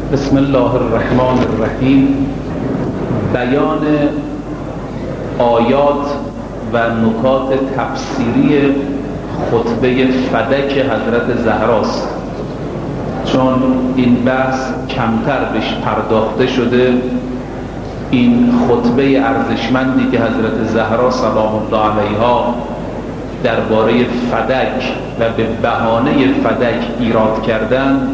بسم الله الرحمن الرحیم. بیان آیات و نکات تفسیری خطبه فدک حضرت زهراست. چون این بحث کمتر بهش پرداخته شده، این خطبه ارزشمندی که حضرت زهرا سلام الله علیها درباره فدک و به بهانه فدک ایراد کردن،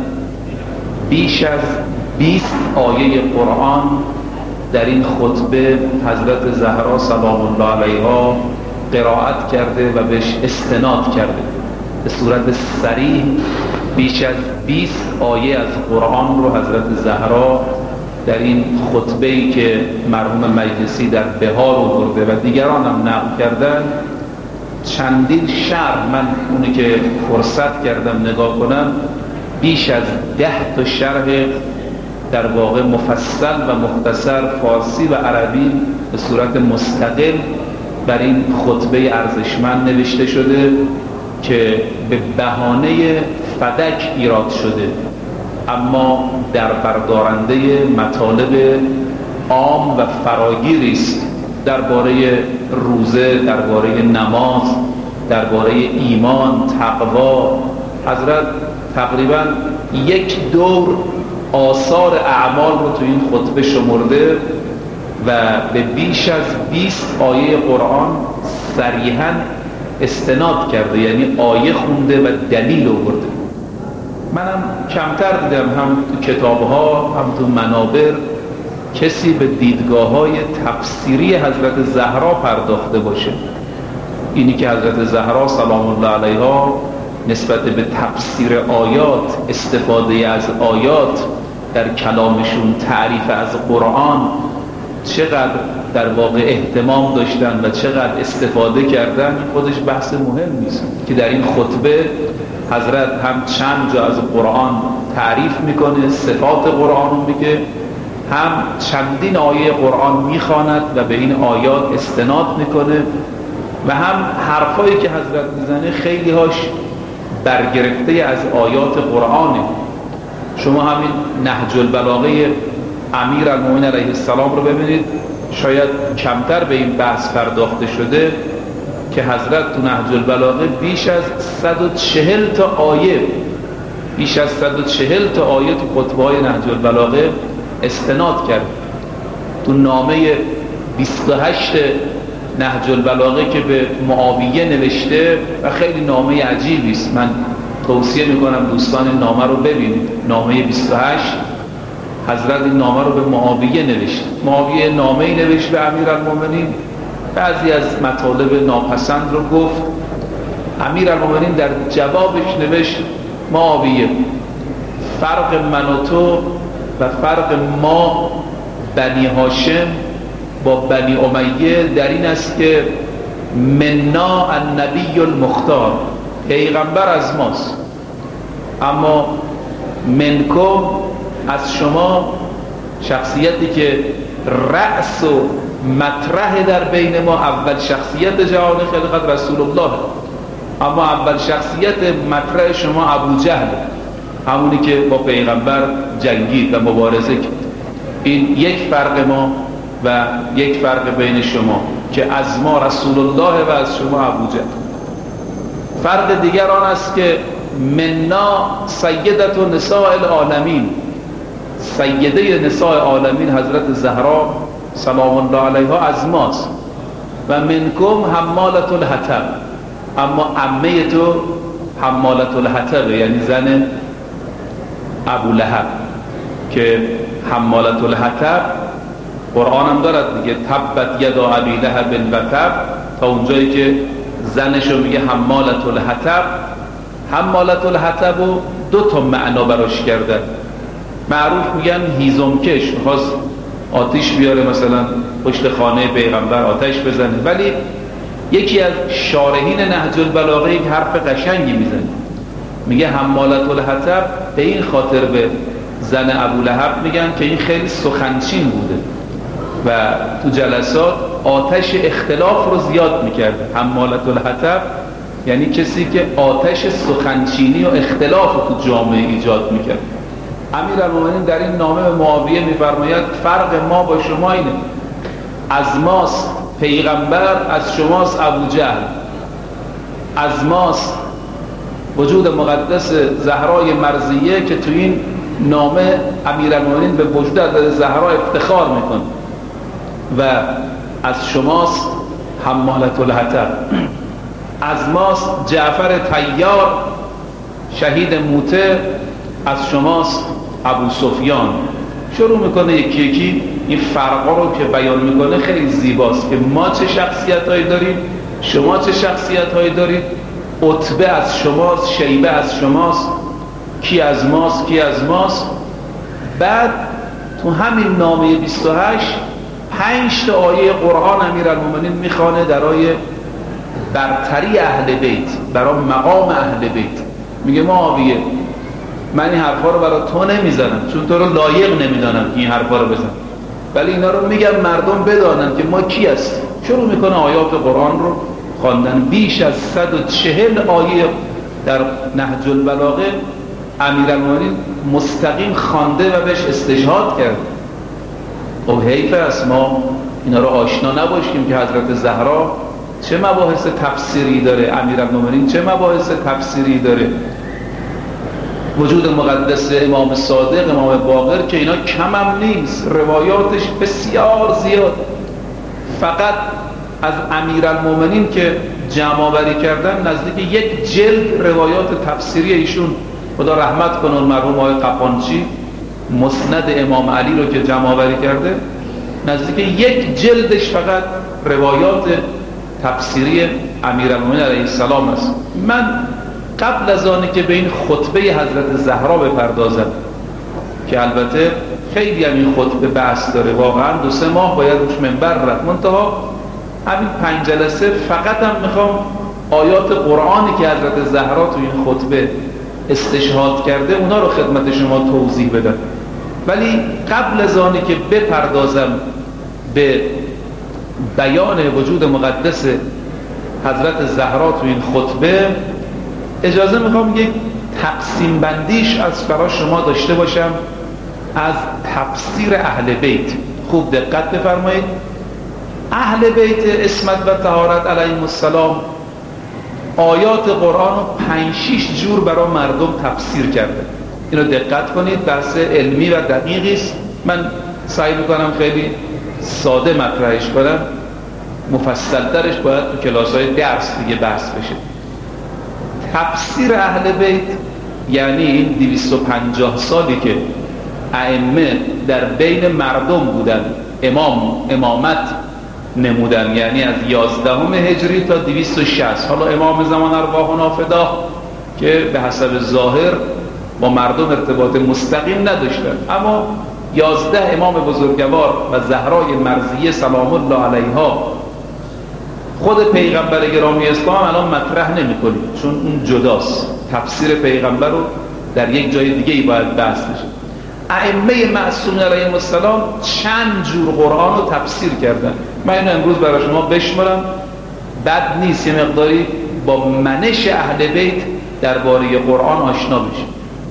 بیش از 20 آیه قرآن در این خطبه حضرت زهرا سلام الله علیها قرائت کرده و بهش استناد کرده. به صورت صریح بیش از 20 آیه از قرآن رو حضرت زهرا در این خطبه‌ای که مرحوم مجلسی در بهار آورده و دیگران هم نقل کردن، چندین شرح، من اونی که فرصت کردم نگاه کنم، بیش از 10 تا شرح در واقع مفصل و مختصر فارسی و عربی به صورت مستقل بر این خطبه ارزشمند نوشته شده که به بهانه فدک ایراد شده، اما در بردارنده مطالب عام و فراگیری است درباره روزه، درباره نماز، درباره ایمان، تقوا. حضرت تقریبا یک دور آثار اعمال رو تو این خطبه شمرده و به بیش از 20 آیه قرآن صریحاً استناد کرده، یعنی آیه خونده و دلیل آورده. منم کمتر دیدم هم تو کتاب‌ها هم تو منابر کسی به دیدگاه‌های تفسیری حضرت زهرا پرداخته باشه. اینی که حضرت زهرا سلام الله علیها نسبت به تفسیر آیات، استفاده از آیات در کلامشون، تعریف از قرآن، چقدر در واقع اهتمام داشتن و چقدر استفاده کردن، خودش بحث مهم نیست که در این خطبه حضرت هم چند جا از قرآن تعریف میکنه، صفات قرآن رو میگه، هم چندین آیه قرآن میخواند و به این آیات استناد میکنه و هم حرفایی که حضرت میزنه خیلی هاش برگرفته از آیات قرآنه. شما همین نهج البلاغه امیرالمومنین علیه السلام رو ببینید، شاید کمتر به این بحث پرداخته شده که حضرت تو نهج البلاغه بیش از 140 تا آیه تو خطبه های نهج البلاغه استناد کرد. تو نامه 28 نهج البلاغه که به معاویه نوشته و خیلی نامه عجیبی است، من توصیه میکنم دوستان این نامه رو ببینید. نامه 28 حضرت این نامه رو به معاویه نوشت. معاویه نامه‌ای نوشت به امیرالمومنین، بعضی از مطالب ناپسند رو گفت. امیرالمومنین در جوابش نوشت: معاویه، فرق من و تو و فرق ما بنی هاشم با بنی امیه در این است که منا النبی المختار، پیغمبر از ماست، اما منکم، از شما، شخصیتی که رأس و مطرح در بین ما، اول شخصیت جهان خلقت رسول الله، اما اول شخصیت مطرح شما ابو جهل، همونی که با پیغمبر جنگید و مبارزه کرد. این یک فرق ما و یک فرق بین شما که از ما رسول الله و از شما ابو جهل. فرق دیگر آن است که منا سیدت و نساء العالمین، سیده نساء عالمین حضرت زهرا سلام الله علیها از ماست، و منکم حمالت الحطب، اما عمه تو حمالت الحطب، یعنی زن ابو لهب، که حمالت الحطب قرآن هم دارد دیگه، تبت یدا ابی لهب و تب، تا اونجایی که زنشو میگه حمالت الحطب. حمالت الحطب رو 2 تا معنا براش کردن. معروف میگن هیزمکش، میخواست آتیش بیاره مثلا پشت خانه پیغمبر آتش بزنه، ولی یکی از شارحین نهج البلاغه یک حرف قشنگی میزنه، میگه حمالت الحطب به این خاطر به زن ابو لهب میگن که این خیلی سخنچین بوده و تو جلسات آتش اختلاف رو زیاد میکرده. حمالت الحطب یعنی کسی که آتش سخنچینی و اختلاف رو تو جامعه ایجاد میکرد. امیرالمومنین در این نامه به معاویه میفرماید فرق ما با شما اینه، از ماست پیغمبر، از شماست ابوجهل. از ماست وجود مقدس زهرای مرضیه که تو این نامه امیرالمومنین به وجود حضرت زهرا افتخار میکنه، و از شماست حمالة الحطب. از ماست جعفر طیار شهید موته، از شماست ابو سفیان. شروع میکنه یکی یکی این فرقا رو که بیان میکنه. خیلی زیباست که ما چه شخصیت هایی داریم، شما چه شخصیت هایی دارید. عتبه از شماست، شیبه از شماست، کی از ماست، کی از ماست. بعد تو همین نامه 28 5 تا آیه قرآن امیرالمومنین میخوانه درای برتری اهل بیت، برای مقام اهل بیت. میگه معاویه من این حرفا رو برای تو نمیزنم چون تو رو لایق نمیدانم که این حرفا رو بزن، ولی اینا رو میگم مردم بدانن که ما کی هستیم. شروع میکنه آیات قرآن رو خواندن. بیش از 140 آیه در نهج البلاغه امیرالمومنین مستقیم خوانده و بهش استشهاد کرد. خب حیف است ما اینا رو آشنا نباشیم که حضرت زهرا چه مباحث تفسیری داره، امیرالمومنین چه مباحث تفسیری داره، وجود مقدس امام صادق، امام باقر که اینا کم هم نیست، روایاتش بسیار زیاد. فقط از امیرالمومنین که جمع آوری کردن نزدیک 1 جلد روایات تفسیری ایشون، خدا رحمت کنه مرحوم آقای قپانچی، مسند امام علی رو که جمع آوری کرده نزدیک 1 جلدش فقط روایات تفسیری امیرالمومنین علیه السلام است. من قبل از آنی که به این خطبه حضرت زهرا بپردازم که البته خیلی هم این خطبه بحث داره، واقعا 2-3 ماه باید روش منبر رفت، منتها همین 5 جلسه فقط هم میخوام آیات قرآنی که حضرت زهرا تو این خطبه استشهاد کرده اونا رو خدمت شما توضیح بدم. ولی قبل از آنی که بپردازم به بیان وجود مقدس حضرت زهرا تو این خطبه، اجازه میخوام یک تقسیم بندیش از برای شما داشته باشم از تفسیر اهل بیت. خوب دقت بفرمایید. اهل بیت عصمت و طهارت علیهم السلام آیات قرآن رو 5-6 جور برای مردم تفسیر کرده. اینو دقت کنید، بحث علمی و دقیقی است. من سعی میکنم خیلی ساده مطرحش کنم، مفصل‌ترش باید تو کلاس‌های درس دیگه بحث بشه. تفسیر اهل بیت یعنی این 250 سالی که ائمه در بین مردم بودن، امامت نمودن، یعنی از 11 هجری تا 260. حالا امام زمان ارواحنا فداه که به حسب ظاهر با مردم ارتباط مستقیم نداشتن، اما 11 امام بزرگوار و زهرای مرضیه سلام الله علیها خود پیغمبر گرامی اسلام الان مطرح نمی‌کنیم چون اون جداست. تفسیر پیغمبر رو در یک جای دیگه ای باید بحث بشه. ائمه معصومین علیهم السلام چند جور قرآن رو تفسیر کردن. من اینو امروز برای شما بشمارم، بد نیست یه مقداری با منش اهل بیت درباره قرآن آشنا بشیم.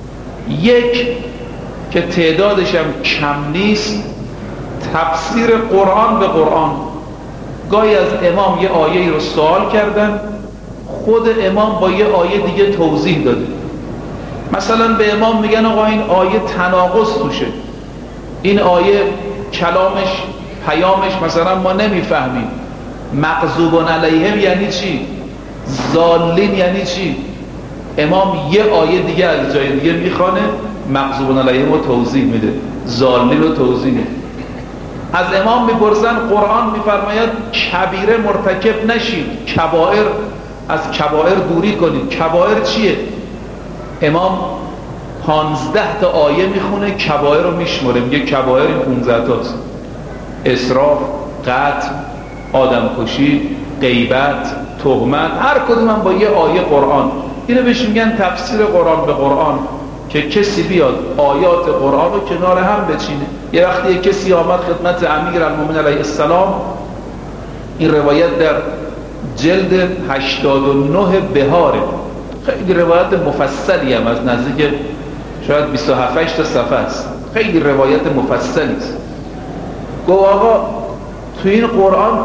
یک که تعدادش هم کم نیست، تفسیر قرآن به قرآن. گاهی از امام یه آیه رو سوال کردن، خود امام با یه آیه دیگه توضیح داده. مثلا به امام میگن آقا این آیه تناقض توشه، این آیه کلامش پیامش مثلا ما نمیفهمیم، مغضوب علیهم یعنی چی، ضالین یعنی چی. امام یه آیه دیگه از جای دیگه میخوانه، مغضوب علیهم رو توضیح میده، ضالین رو توضیح میده. از امام میپرسن قرآن میفرماید کبیره مرتکب نشید، کبائر از کبائر دوری کنید. کبائر چیه؟ امام 15 تا آیه میخونه، کبائر رو میشمره، میگه کبائر این 15 تاست: اسراف، قتل، آدمکشی، غیبت، تهمت، هر کدوم هم با یه آیه قرآن. اینو بهش میگن تفسیر قرآن به قرآن، که کسی بیاد آیات قرآن رو کنار هم بچینه. یه وقتی کسی آمد خدمت امیرالمومنین علیه السلام، این روایت در جلد 89 بهاره، خیلی روایت مفصلی هم از نزدیک شاید 27 تا صفحه است، خیلی روایت مفصلی است. گفت آقا تو این قرآن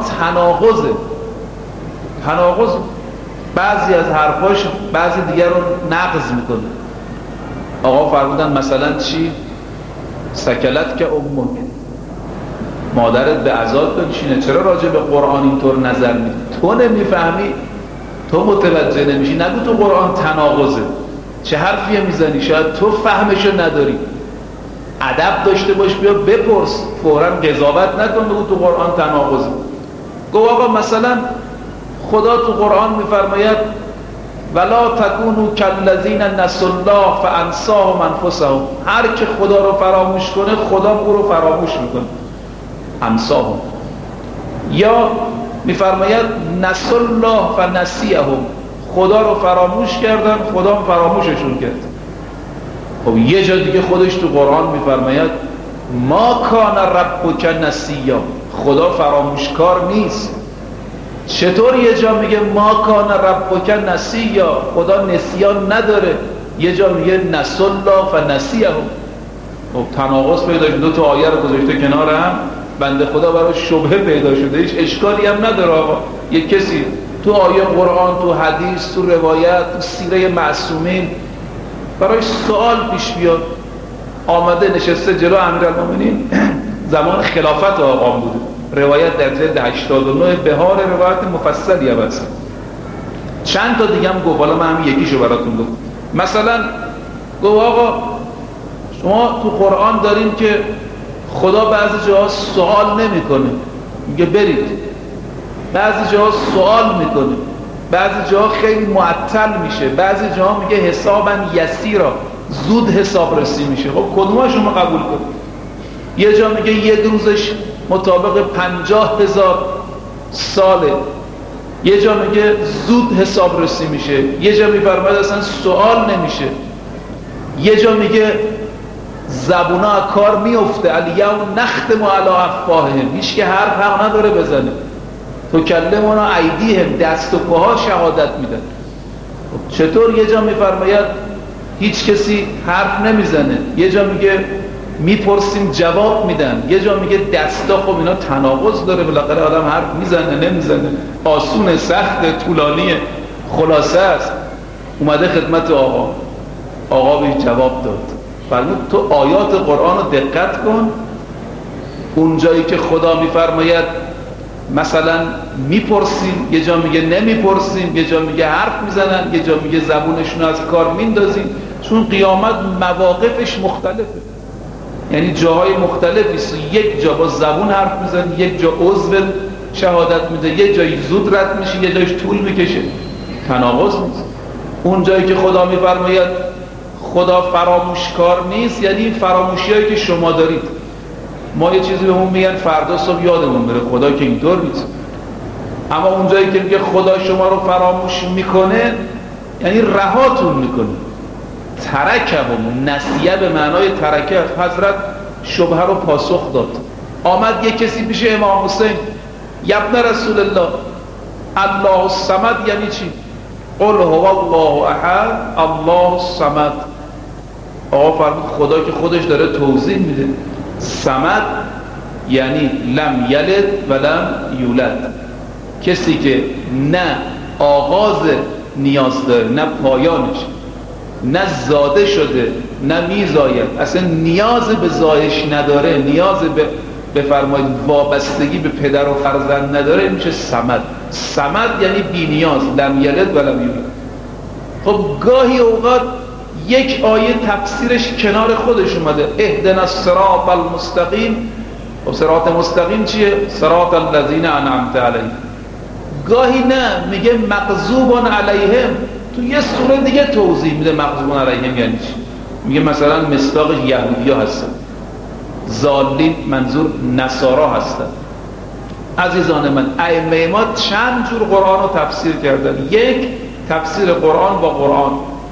تناقض، بعضی از حرفاش بعضی دیگر رو نقض میکنه. آقا فرمودن مثلا چی؟ سکلت که امک، مادرت به عزاد بنشینه، چرا راجع به قرآن اینطور نظر میدی؟ تو نمیفهمی، تو متوجه نمیشی، نگو تو قرآن تناقضه، چه حرفیه میزنی؟ شاید تو فهمشو نداری. ادب داشته باش، بیا بپرس، فوراً قضاوت نکن بگو تو قرآن تناقضه. گفت آقا مثلا خدا تو قرآن میفرماید ولا تکونوا کالذین نسوا الله فانساهم انفسهم، هر که خدا رو فراموش کنه خدا او رو فراموش میکنه. انساهم. یا میفرماید نسوا الله فنسیهم، خدا رو فراموش کردن خدا هم فراموششون کرد. خب یه جا دیگه خودش تو قرآن میفرماید ما کان ربک نسیا، خدا فراموشکار نیست. چطور یه جا میگه ما کان ربک نسیا، خدا نسیان نداره، یه جا میگه نسوا الله فنسیهم؟ خب تناقض پیدا شده، دو تا آیه رو گذاشته کنار هم، بنده خدا برای شبهه پیدا شده، هیچ اشکالی هم نداره. آقا یک کسی تو آیه قرآن، تو حدیث، تو روایت، تو سیره معصومین برای سوال پیش بیاد، آمده نشسته جلو امیرالمومنین زمان خلافت آقا بوده، روایت در جلد 89 بهار روایت مفصلی هم هست. چند تا دیگه هم گفت، حالا من هم یکیشو براتون گفت. مثلا گفت آقا شما تو قرآن داریم که خدا بعضی جاها سوال نمیکنه، میگه برید، بعضی جاها سوال میکنه، بعضی جاها خیلی معطل میشه، بعضی جاها میگه حسابا یسیرا، زود حساب رسی میشه. خب کدومش شما قبول کنید؟ یه جا میگه یک روزش مطابق 50,000 ساله، یه جا میگه زود حساب رسی میشه، یه جا میفرماید اصلا سوال نمیشه، یه جا میگه زبونا کار میفته الیوم نختم علی افواههم، هیچ که حرف هم نداره بزنه، تو کلمونا ایدیهم، دست و پاها شهادت میدن. چطور یه جا میفرماید هیچ کسی حرف نمیزنه، یه جا میگه میپرسیم جواب میدن، یه جا میگه دستا؟ خب اینا تناقض داره، بالاخره آدم حرف میزنه نمیزنه، آسونه، سخته، طولانیه، خلاصه است. اومده خدمت آقا به جواب داد. فرمود تو آیات قرآن رو دقت کن، اونجایی که خدا میفرماید مثلا میپرسیم، یه جا میگه نمیپرسیم، یه جا میگه حرف میزنن، یه جا میگه زبونشون از کار میندازیم، چون قیامت مواقفش مختلفه، یعنی جاهای مختلفی است. یک جا با زبون حرف میزنه، یک جا عضو شهادت میده، یه جایی زود رد میشه، یه جایش طول میکشه، تناقض نیست. اون جایی که خدا میفرماید خدا فراموشکار نیست، یعنی فراموشیایی که شما دارید. ما یه چیزی بهمون میگن فردا صبح یادمون بره، خدا که اینطور نیست. اما اون جایی که میگه خدا شما رو فراموش میکنه، یعنی رهاتون میکنه. ترکهم، نسیه به معنای ترکه، حضرت شبهه رو پاسخ داد. آمد یک کسی پیش امام حسین، ابن رسول الله، الله الصمد یعنی چی؟ قل هو الله احد الله الصمد. آقا فرمود خدا که خودش داره توضیح میده، صمد یعنی لم یلد و لم یولد، کسی که نه آغاز نیاز داره نه پایانش، نه زاده شده نه میزاید، اصلا نیاز به زایش نداره، نیاز به بفرمایید وابستگی به پدر و فرزند نداره، میشه صمد. صمد یعنی بی نیاز، لم یلد و لم یولد. خب گاهی اوقات یک آیه تفسیرش کنار خودش اومده، اهدنا الصراط المستقیم. و صراط مستقیم چیه؟ صراط الذین انعمت علیهم. گاهی نه میگه مغضوب علیهم، تو یه سوره دیگه توضیح میده مغضوب علیهم یعنی چی. میگه مثلا مصداق یهودی‌ها هستن، ضالین منظور نصارا هستن. عزیزان من، ائمه ما چند جور قرآن رو تفسیر کردن. یک، تفسیر قرآن با قرآن.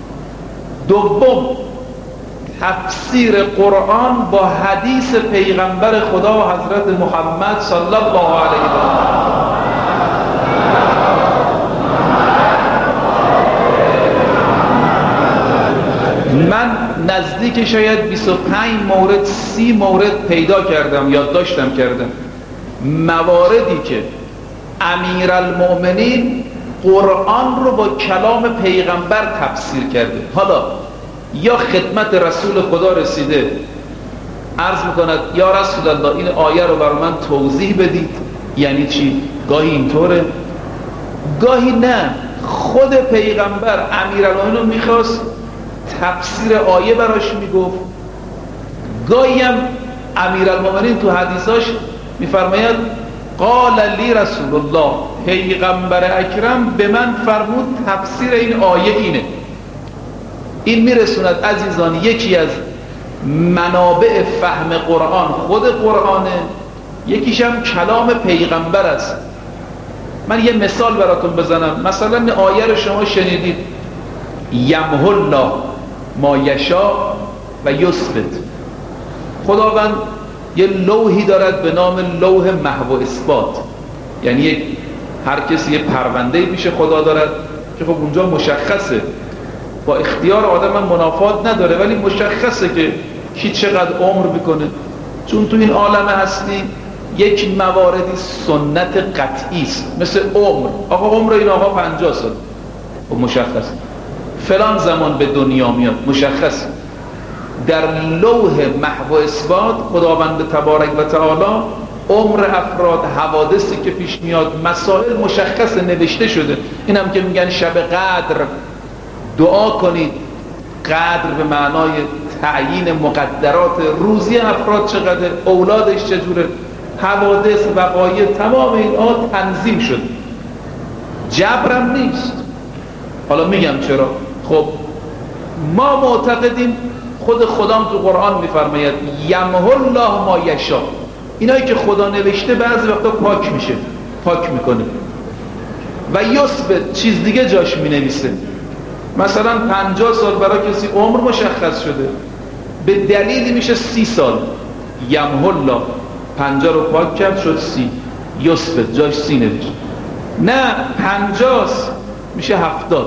دوم، تفسیر قرآن با حدیث پیغمبر خدا و حضرت محمد صلی الله علیه و آله. من نزدیک شاید 25 مورد 30 مورد پیدا کردم، یادداشتم کردم، مواردی که امیرالمؤمنین قرآن رو با کلام پیغمبر تفسیر کرده. حالا یا خدمت رسول خدا رسیده، عرض میکند یا رسول الله این آیه رو برای من توضیح بدید، یعنی چی؟ گاهی اینطوره، گاهی نه، خود پیغمبر امیرالمؤمنین رو میخواست تفسیر آیه براش میگفت. گاهی هم امیرالمؤمنین تو حدیثاش میفرماید قال لی رسول الله، پیغمبر اکرم به من فرمود تفسیر این آیه اینه. این میرسوند عزیزان یکی از منابع فهم قرآن خود قرآنه، یکیش هم کلام پیغمبر است. من یه مثال براتون بزنم. مثلا این آیه رو شما شنیدید یمحو الله ما یشاء و یثبت. خداوند یه لوحی دارد به نام لوح محو و اثبات، یعنی هر کسی یه پرونده‌ای پیش خدا دارد که خب اونجا مشخصه، با اختیار آدم هم منافات نداره، ولی مشخصه که کی چقدر عمر میکنه. چون تو این عالم هستی یک مواردی سنت قطعی است، مثل عمر. آقا عمر این آقا 50 سال و مشخص، فلان زمان به دنیا میاد مشخص. در لوح محو و اثبات خداوند تبارک و تعالی عمر افراد، حوادثی که پیش میاد، مسائل مشخص نوشته شده. اینم که میگن شب قدر دعا کنید، قدر به معنای تعیین مقدرات روزی افراد چقدر، اولادش چجوره، حوادث وقایع، تمام اینها تنظیم شده، جبرم نیست. حالا میگم چرا. خب ما معتقدیم خود خدام تو قرآن میفرماید یمحو الله ما یشاء، اینایی که خدا نوشته بعضی وقتا پاک میشه، پاک میکنه و یثبت، چیز دیگه جاش مینویسه. مثلا 50 سال برای کسی عمر مشخص شده، به دلیلی میشه 30 سال، یمحو الله 50 رو پاک کرد شد 30، یثبت جاش 30 نوشت. نه 50 میشه 70،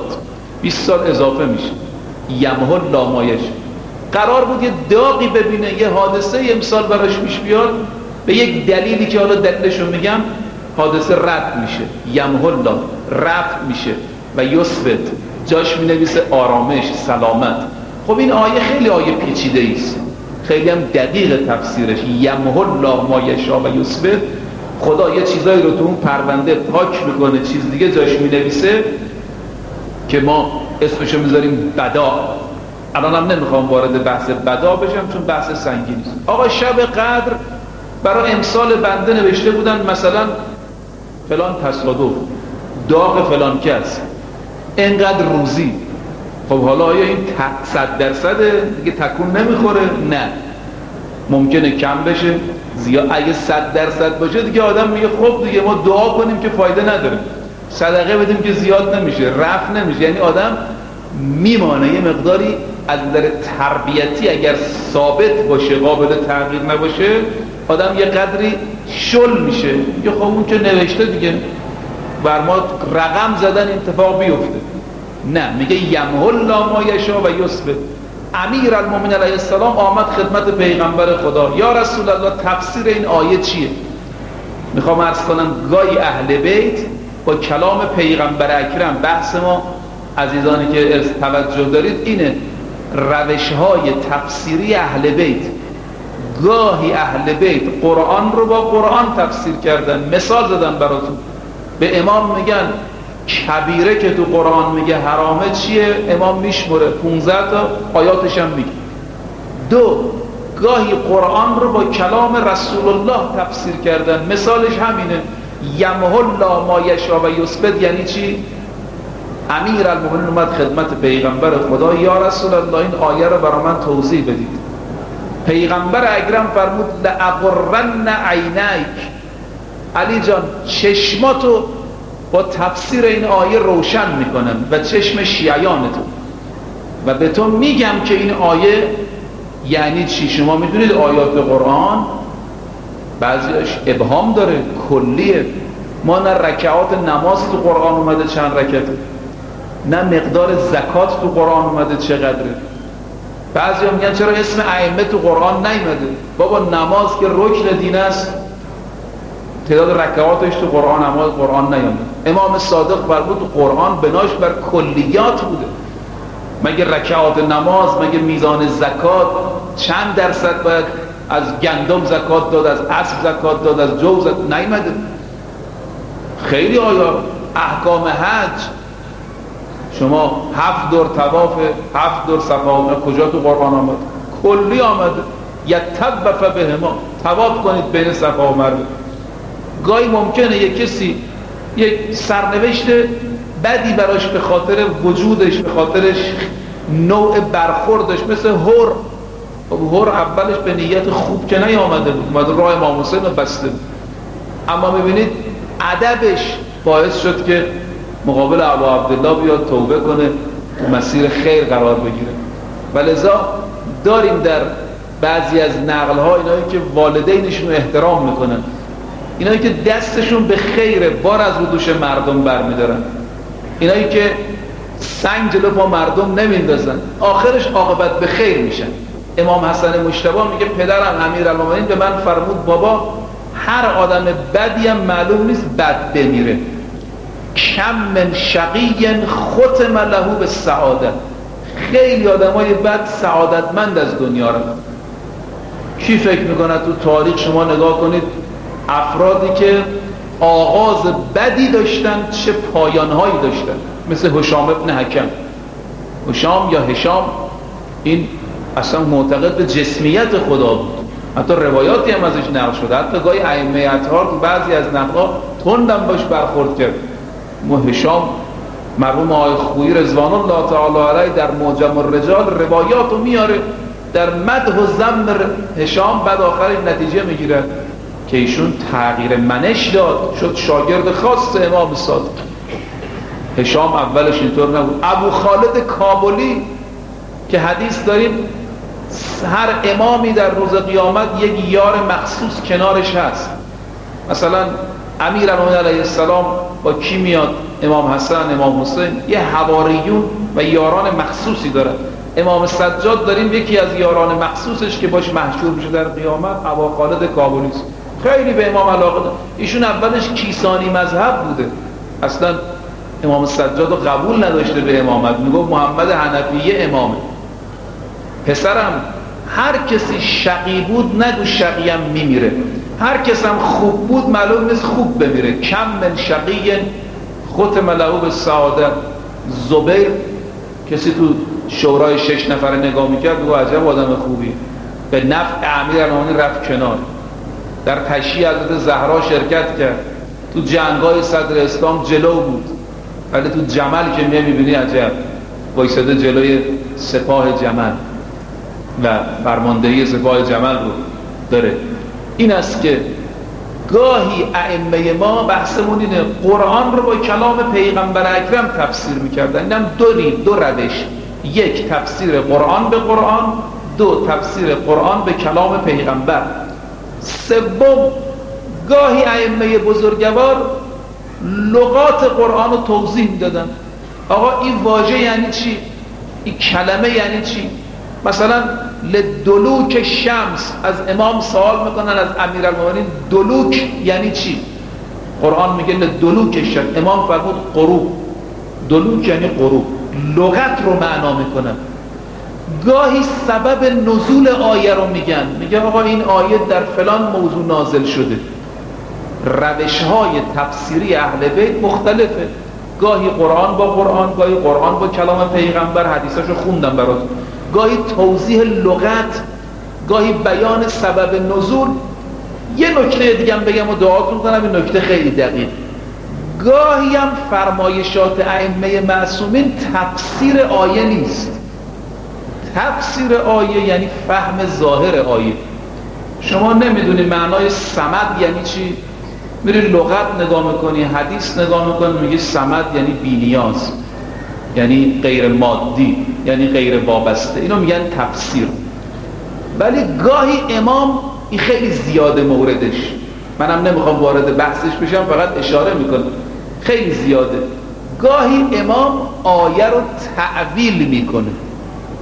20 سال اضافه میشه، یمحو الله ما یشاء. قرار بود یه داغی ببینه، یه حادثه امسال براش پیش بیاد، به یک دلیلی که حالا دلیلشو میگم، حادثه رد میشه، یمحو الله رفع میشه و یثبت جاش مینویسه آرامش، سلامت. خب این آیه خیلی آیه پیچیده است، خیلی هم دقیق تفسیرش. یمحو الله ما یشاء و یثبت، خدا یه چیزایی رو تو اون پرونده پاک میکنه، چیز دیگه جاش مینویسه که ما اسمشو میذاریم بدا. الان هم نمیخوام وارد بحث بدا بشم چون بحث سنگینی است. آقا شب قدر برای امسال بنده نوشته بودن مثلا فلان تصادف، داغ فلان کس، اینقدر روزی. خب حالا آیا این 100% دیگه تکون نمیخوره؟ نه، ممکنه کم بشه، زیاد. اگه 100% باشه دیگه آدم میگه خب دیگه ما دعا کنیم که فایده نداره، صدقه بدیم که زیاد نمیشه، رفع نمیشه. یعنی آدم میمانه یه مقداری از نظر تربیتی اگر ثابت باشه، قابل تغییر نباشه، آدم یه قدری شل میشه. یا خب اون که نوشته دیگه بر ما رقم زدن اتفاق بیفته. نه، میگه یمحو الله ما یشاء و یثبت. امیرالمؤمنین علیه السلام آمد خدمت پیغمبر خدا، یا رسول الله تفسیر این آیه چیه؟ میخوام عرض کنم گاهی اهل بیت با کلام پیغمبر اکرم، بحث ما عزیزانی که توجه دارید اینه، روش‌های تفسیری اهل بیت. گاهی اهل بیت قرآن رو با قرآن تفسیر کردن. مثال زدم براتون، به امام میگن کبیره که تو قرآن میگه حرامه چیه؟ امام میشمره 15 تا، آیاتش هم میگه. دو، گاهی قرآن رو با کلام رسول الله تفسیر کردن. مثالش همینه، یمحو الله ما یشاء و یثبت. یعنی چی؟ امیرالمؤمنین اومد خدمت پیغمبر خدا، یا رسول الله این آیه رو برای من توضیح بدید. پیغمبر اکرم فرمود لأغرن عینیک، علی جان چشماتو با تفسیر این آیه روشن میکنم و چشم شیعیانتو، و به تو میگم که این آیه یعنی چی. شما میدونید آیات قرآن بعضیش ابهام داره، کلیه. ما نه رکعات نماز تو قرآن اومده چند رکعته، نه مقدار زکات تو قرآن اومده چقدره، بعضیا میگن چرا اسم ائمه تو قرآن نیومده؟ بابا نماز که رکن دین است، تعداد رکعاتش تو قرآن نیامده. امام صادق فرمود تو قرآن بناش بر کلیات بوده. مگه رکعات نماز، مگه میزان زکات چند درصد باید از گندم زکات داد، از اسب زکات داد، از جو زکات نیامده. خیلی آیا احکام حج، شما 7 دور طواف، 7 دور صفا، کجا تو قرآن آمد؟ کلی آمده. یطوف بهما، طواف کنید بین صفا و مروه. گاهی ممکنه یک کسی یک سرنوشت بدی براش به خاطر وجودش، به خاطرش نوع برخوردش، مثل هور اولش به نیت خوب که نیامده بود، اومده راه امام حسین رو بسته بود، اما میبینید ادبش باعث شد که مقابل ابا عبدالله بیاد توبه کنه، مسیر خیر قرار بگیره. ولذا داریم در بعضی از نقل‌ها اینایی که والدینشون رو احترام میکنن، اینایی که دستشون به خیره، بار از رو دوش مردم برمیدارن، اینایی که سنگ جلو پا مردم نمیندازن، آخرش عاقبت به خیر میشن. امام حسن مجتبی میگه پدرم امیرالمومنین به من فرمود بابا هر آدم بدی هم معلوم نیست بد بمیره. کم من شقی ختم له بالسعاده، خیلی آدمای بد سعادتمند از دنیا رفتن. کی فکر میکنه تو تاریخ شما نگاه کنید افرادی که آغاز بدی داشتن چه پایانهایی داشتن، مثل هشام ابن حکم. هشام یا هشام این اصلا معتقد به جسمیت خدا بود، حتی روایاتی هم ازش نقل شده، حتی گاهی ائمه اطهار تو بعضی از نقل‌ها تندم باش برخورد کرد. هشام مرحوم آقای خویی رضوان الله تعالی علیه در معجم الرجال روایاتو میاره در مدح و ذم هشام، بعد آخر این نتیجه میگیره که ایشون تغییر منش داد، شد شاگرد خاص امام صادق. هشام اولش اینطور نبود. ابو خالد کابلی که حدیث داریم هر امامی در روز قیامت یک یار مخصوص کنارش هست. مثلا امیرالمومنین علیه السلام با کی میاد؟ امام حسن، امام حسین، یه حواریون و یاران مخصوصی داره. امام سجاد داریم یکی از یاران مخصوصش که باش محشور میشه در قیامت ابو خالد کابلی است. خیلی به امام علاقه داره. ایشون اولش کیسانی مذهب بوده، اصلا امام سجاد رو قبول نداشته به امامت، میگفت محمد حنفیه امامه. پسرم هر کسی شقی بود نگو شقی هم میمیره، هر کس هم خوب بود معلوم نیست خوب بمیره. کم من شقی ختم له بالسعاده. زبیر کسی تو شورای 6 نفره نگاه میکرد و عجب آدم خوبی، به نفع امیرالمومنین رفت کنار، در تشییع حضرت زهرا شرکت کرد، تو جنگ‌های صدر اسلام جلو بود، ولی تو جمل که میبینی عجب وایساده جلوی سپاه جمل و فرماندهی سپاه جمل رو داره. این است که گاهی ائمه ما بحثمون اینه قرآن رو با کلام پیغمبر اکرم تفسیر میکردن. اینم دو روش، یک تفسیر قرآن به قرآن، دو تفسیر قرآن به کلام پیغمبر. سوم گاهی ائمه بزرگوار لغات قرآن رو توضیح میدادن. آقا این واژه یعنی چی؟ این کلمه یعنی چی؟ مثلا لدلوک شمس از امام سوال میکنن از امیرالمومنین دلوک یعنی چی؟ قرآن میگه لدلوک شمس، امام فرمود غروب. دلوک یعنی غروب، لغت رو معنا میکنن. گاهی سبب نزول آیه رو میگه آقا این آیه در فلان موضوع نازل شده. روش‌های تفسیری اهل بیت مختلفه، گاهی قرآن با قرآن، گاهی قرآن با کلام پیغمبر، حدیثاشو خوندم برات، گاهی توضیح لغت، گاهی بیان سبب نزول. یه نکته دیگه هم بگم و دعاتون کنم، این نکته خیلی دقیق. گاهی هم فرمایشات ائمه معصومین تفسیر آیه نیست. تفسیر آیه یعنی فهم ظاهر آیه. شما نمیدونی معنای صمد یعنی چی، میری لغت نگاه میکنی، حدیث نگاه میکنی، میگی صمد یعنی بی‌نیاز، یعنی غیر مادی، یعنی غیر وابسته. اینو میگن تفسیر. ولی گاهی امام این خیلی زیاده موردش، منم نمیخوام وارد بحثش بشم، فقط اشاره میکنم خیلی زیاده. گاهی امام آیه رو تعویل میکنه.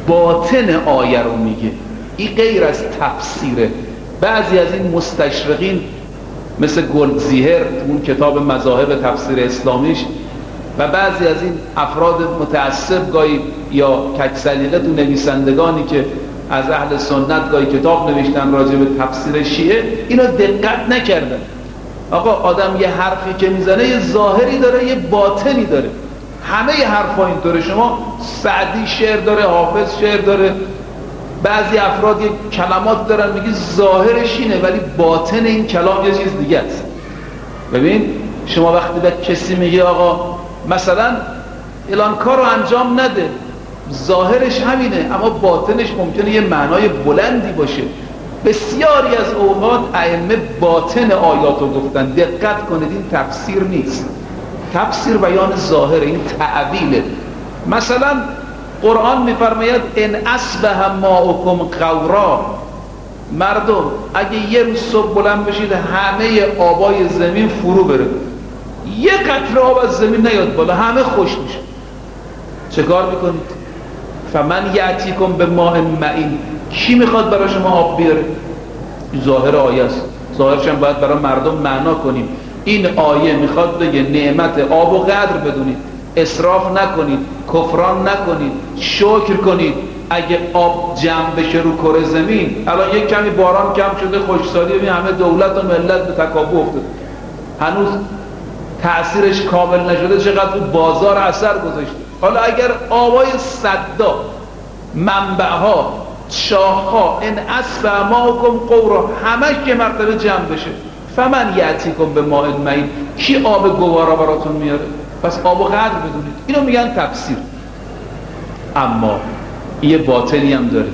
باطن آیه رو میگه. این غیر از تفسیره. بعضی از این مستشرقین مثل گلدزیهر تو اون کتاب مذاهب تفسیر اسلامیش و بعضی از این افراد متعصب گاهی یا کج سلیقه تو نویسندگانی که از اهل سنت گاهی کتاب نوشتن راجع به تفسیر شیعه، اینو دقت نکردن. آقا آدم یه حرفی که میزنه یه ظاهری داره یه باطنی داره. همه حرفا اینطوره. شما سعدی شعر داره، حافظ شعر داره، بعضی افراد یه کلمات دارن میگی ظاهرش اینه ولی باطن این کلام یه چیز دیگه است. ببین شما وقتی به کسی میگی آقا مثلا الان کارو انجام نده، ظاهرش همینه اما باطنش ممکنه یه معنای بلندی باشه. بسیاری از اوقات ائمه باطن آیات رو گفتن. دقت کنید این تفسیر نیست. تفسیر بیان ظاهر، این تعبیله. مثلا قرآن میفرماید ان اصبح ماؤکم غورا، مردم اگه یه روز صبح بلند بشید همه آبای زمین فرو بره، یه قطره آب از زمین نیاد بالا، همه خوش میشه، چه کار میکنید؟ فمن یأتیکم بماء معین، کی میخواد برای شما آب بیاره؟ ظاهر آیه است. ظاهرش هم باید برای مردم معنا کنیم. این آیه میخواد بگه نعمت آب و قدر بدونید، اسراف نکنید، کفران نکنید، شکر کنید. اگه آب جمع بشه رو کره زمین، الان یک کمی باران کم شده، خشکسالی، ببین همه دولت و ملت به تکاپو افتاد، هنوز تأثیرش کامل نشده، چقدر تو بازار اثر گذاشته. حالا اگر آبای صدا، منبعها، شاخها، ان اصبح ماؤکم غورا، همش که مرتبه جمع بشه، فمن یأتیکم بماء معین، کی آب گوارا براتون میاره؟ پس آب و قدر بدونید. اینو میگن تفسیر. اما یه باطنی هم داره.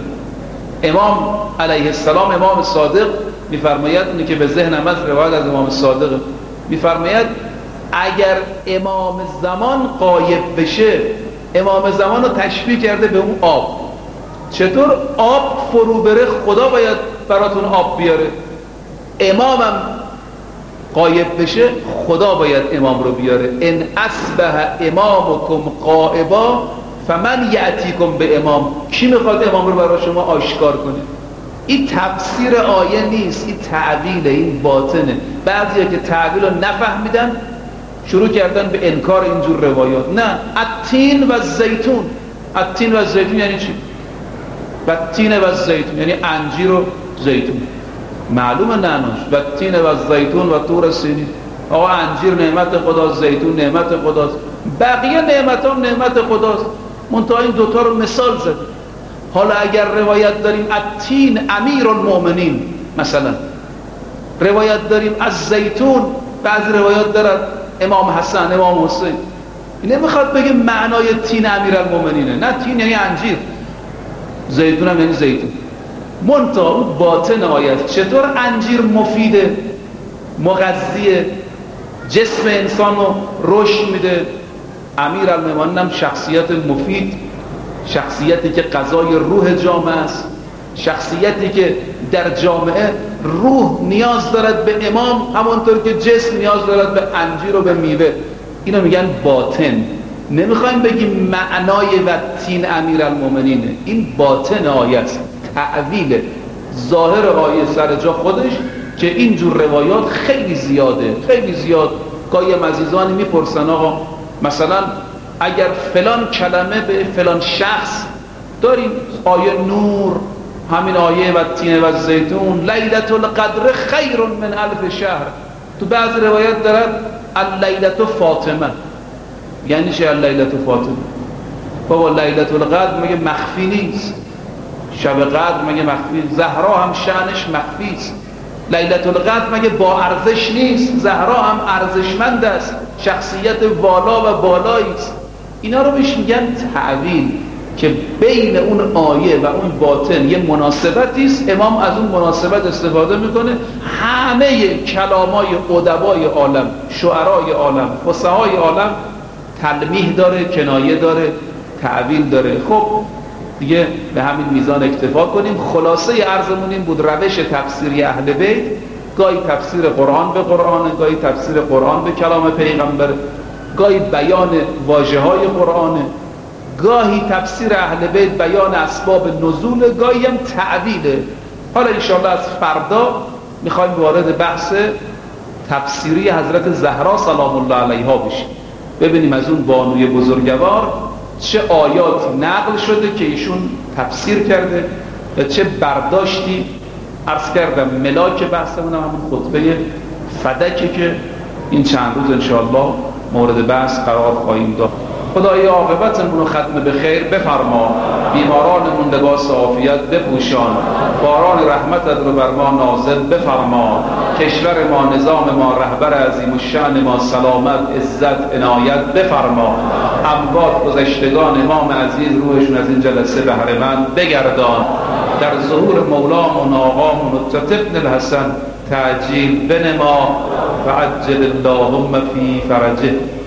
امام علیه السلام، امام صادق میفرماید، اونی که به ذهنم از روایت از امام صادق میفرماید اگر امام زمان غایب بشه، امام زمان رو تشبیه کرده به اون آب. چطور آب فرو بره خدا باید براتون آب بیاره، امامم غایب بشه خدا باید امام رو بیاره. ان اصبح امامکم غائبا فمن یأتیکم به امام، کی میخواد امام رو برای شما آشکار کنه؟ این تفسیر آیه نیست، این تعبیله، این باطنه. بعضیا که تعبیل رو نفهمیدن شروع کردن به انکار اینجور روایات. نه، التین و زیتون. التین و زیتون یعنی چی؟ و تین و زیتون یعنی انجیر و زیتون، معلومه نعناش. و تین و زیتون و طور سینین. آقا انجیر نعمت خداست، زیتون نعمت خداست، بقیه نعمت هم نعمت خداست، منتها این دوتا رو مثال زده. حالا اگر روایت داریم التین امیرالمؤمنین، مثلا روایت داریم از زیتون، بعضی روایات دارد امام حسن، امام حسین، این نمیخواد بگه معنای تین امیرالمؤمنینه. نه، تین یعنی انجیر، زیتون هم یعنی زیتون. منتها اون باطن آیت چطور انجیر مفیده، مغذیه، جسم انسان رو رشد میده. امیرالمؤمنین هم شخصیت مفید، شخصیتی که غذای روح جامعه است، شخصیتی که در جامعه روح نیاز دارد به امام همونطور که جسم نیاز دارد به انجیر و به میوه. اینو میگن باطن. نمیخوایم بگیم معنای و تین امیرالمؤمنینه، این باطن آیه است، تعویل. ظاهر آیه سر جا خودش که اینجور روایات خیلی زیاده، خیلی زیاد. گاهی عزیزانی میپرسن آقا مثلا اگر فلان کلمه به فلان شخص داریم، آیه نور، همین آیه و تین و زیتون، لیلة القدر خیر من الف شهر، تو بعض روایت دارد اللیلة فاطمه. یعنی چه اللیلة فاطمه؟ بابا لیلة القدر مگه مخفی نیست؟ شب قدر مگه مخفی؟ زهرا هم شأنش مخفی است. لیلة القدر مگه با ارزش نیست؟ زهرا هم ارزشمند است، شخصیت والا و بالایی است. اینا رو بهش میگن تعویل، که بین اون آیه و اون باطن یه مناسبتی است. امام از اون مناسبت استفاده میکنه. همه کلامای ادبای عالم، شعرای عالم، فصحای عالم تلمیح داره، کنایه داره، تعویل داره. خب دیگه به همین میزان اکتفا کنیم. خلاصه عرضمون این بود، روش تفسیری اهل بیت، گاهی تفسیر قرآن به قرآن، گاهی تفسیر قرآن به کلام پیغمبر، گاهی بیان واژه‌های قرآن، گاهی تفسیر اهل بیت بیان اسباب نزول، گاهی هم تعدیله. حالا انشاءالله از فردا میخوایم وارد بحث تفسیری حضرت زهرا سلام الله علیها بشیم، ببینیم از اون بانوی بزرگوار چه آیات نقل شده که ایشون تفسیر کرده و چه برداشتی. عرض کردم ملاک بحثمون همون خطبه فدکه که این چند روز انشاءالله مورد بحث قرار خواهیم داد. خدای عاقبتمون رو ختم به خیر بفرما، بیمارانمون لباس عافیت بپوشان، باران رحمتت رو بر ما نازل بفرما، کشور ما، نظام ما، رهبر عظیم الشأن ما سلامت، عزت، عنایت بفرما. اموات گذشتگان امام عزیز روحشون از این جلسه بهره‌مند بگردان. در ظهور مولامون آقامون حجت ابن الحسن تعجیل بنما و عجل اللهم فی فرجه.